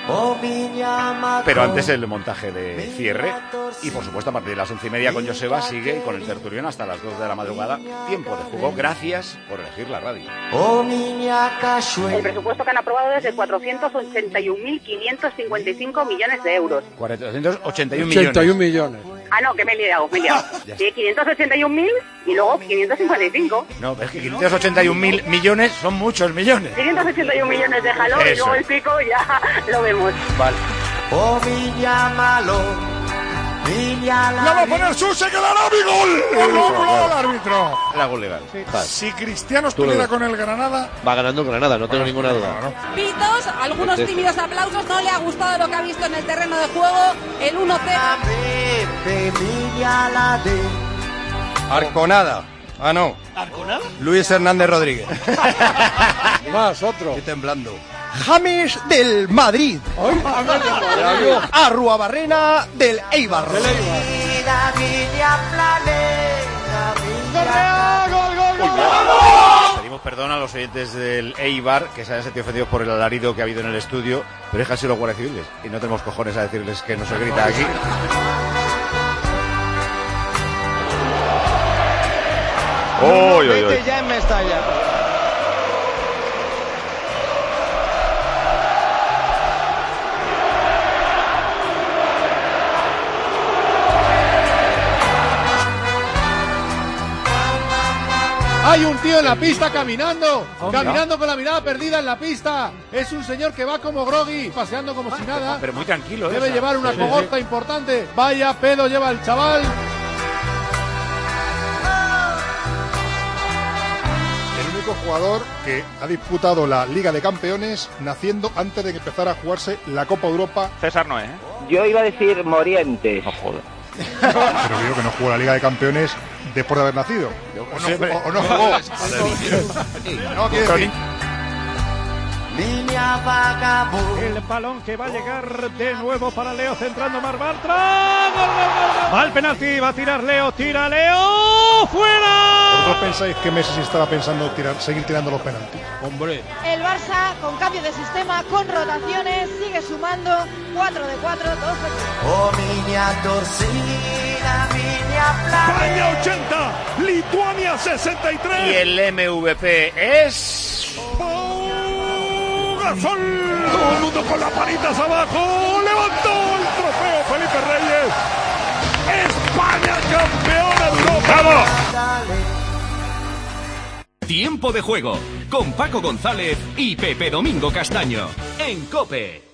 Pero antes el montaje de cierre. Y por supuesto a partir de las 11:30 con Joseba sigue y con el tertulión hasta las 2 de la madrugada. Tiempo de juego. Gracias por elegir la radio. El presupuesto que han aprobado es de 481.555 millones de euros. 481 millones. Ah, no, que me he liado. 581.000 y luego 555. No, es que 581.000 millones son muchos millones. 581 millones, déjalo, y luego el pico ya lo vemos. Vale. ¡La va a poner Suso, que dará mi gol! ¡Gol, árbitro! Era gol legal. Sí. Si Cristiano estuviera con el Granada... Va ganando Granada, no tengo ninguna duda. Pitos, algunos tímidos aplausos, no le ha gustado lo que ha visto en el terreno de juego, el 1-0. Arconada. Ah, no. ¿Arconada? Luis Hernández Rodríguez. Más, otro. Estoy temblando. James del Madrid. Arruabarrena del Eibar. Pedimos perdón a los oyentes del Eibar que se hayan sentido ofendidos por el alarido que ha habido en el estudio, pero es que han sido los guardias civiles y no tenemos cojones a decirles que no se grita aquí. Vete ya en Mestalla. Hay un tío en la pista caminando con la mirada perdida en la pista. Es un señor que va como groggy, paseando como si nada. Pero muy tranquilo. Debe llevar una cogorza importante. Vaya pedo lleva el chaval. El único jugador que ha disputado la Liga de Campeones naciendo antes de que empezara a jugarse la Copa Europa. César Noé, ¿eh? Yo iba a decir Morientes. No joder. Pero digo que no jugó la Liga de Campeones después de haber nacido. O no jugó. No, quiere decir... El balón que va a llegar de nuevo para Leo, centrando Marc Bartra. ¡Gol! Va al penalti, va a tirar Leo, tira Leo, ¡fuera! ¿Vosotros pensáis que Messi estaba pensando seguir tirando los penaltis? Hombre. El Barça, con cambio de sistema, con rotaciones, sigue sumando 4 de 4, 2 España 80, Lituania 63. Y el MVP es... Gasol. Todo el mundo con las manitas abajo. Levantó el trofeo Felipe Reyes. España campeona de Europa. ¡Vamos! Tiempo de juego con Paco González y Pepe Domingo Castaño en COPE.